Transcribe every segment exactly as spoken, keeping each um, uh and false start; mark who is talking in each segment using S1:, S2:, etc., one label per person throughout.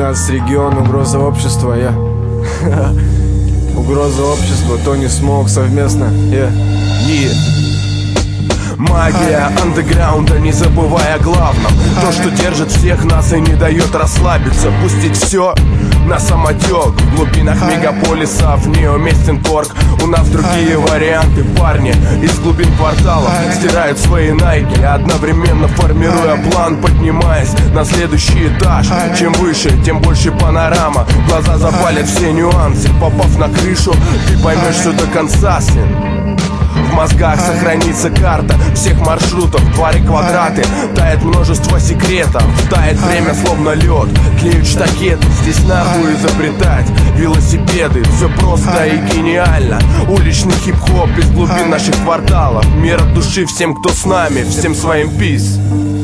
S1: двенадцать регион, угроза общества, я yeah. Угроза общества, Тони Смоук совместно, yeah.
S2: Yeah. Магия андеграунда, не забывая о главном. То, что держит всех нас и не дает расслабиться. Пустить все на самотек. В глубинах мегаполисов неуместен корк. У нас другие варианты, парни из глубин квартала стирают свои найки, одновременно формируя план, поднимаясь на следующий этаж. Чем выше, тем больше панорама. Глаза запалят все нюансы. Попав на крышу, ты поймешь все до конца, сын. В мозгах сохранится карта всех маршрутов, твари квадраты. Тает множество секретов, тает время словно лед. Тлеют штакеты, здесь нахуй изобретать велосипеды. Все просто и гениально. Уличный хип-хоп из глубин наших кварталов. Мир от души всем, кто с нами, всем своим пис.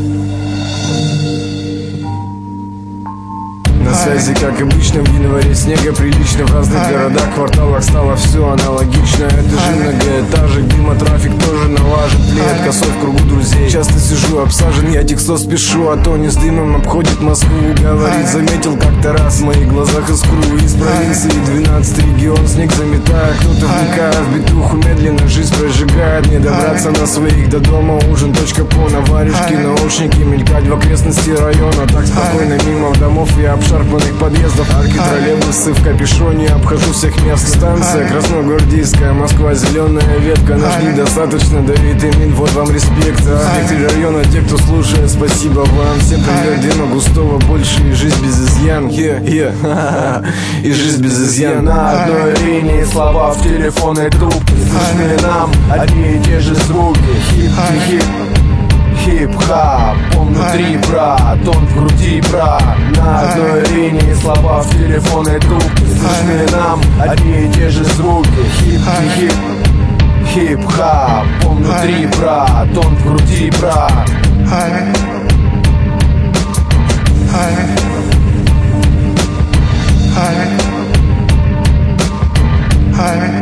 S1: На связи, как обычно, в январе снега прилично. В разных городах, кварталах стало все аналогично. Это же многоэтажек, дыма, трафик тоже налажен. Тлеет косой в кругу друзей. Часто сижу обсажен, я текстов спешу, а Тони с дымом обходит Москву. Говорит, заметил как-то раз в моих глазах искру. Из провинции двенадцать регион, снег заметает. Кто-то вникая в битуху, медленно жизнь прожигает. Не добраться на своих до дома, ужин, точка по на варежке, наушники, мелькать в окрестности района. Так спокойно мимо домов и обшарпанных подъездов. Арки, троллейбусы в капюшоне, обхожу всех мест. Станция Красногвардейская, Москва, зеленая ветка. Наш недостаточно да витамин, вот вам респект. А спектр района, те, кто слушает, спасибо вам. Всем привет, дыма густого больше и жизнь без изъян. Yeah, yeah. И жизнь без изъян.
S2: На одной линии слова в телефонной трубке. Слышны нам одни и те же звуки. Хип-хип, хип-хап, он внутри, брат, он в груди, брат. На одной линии слова в телефонной трубке. Слышны нам одни и те же звуки. Хип-хип, хип-хап, он внутри, брат, он в груди, брат.
S3: Hi.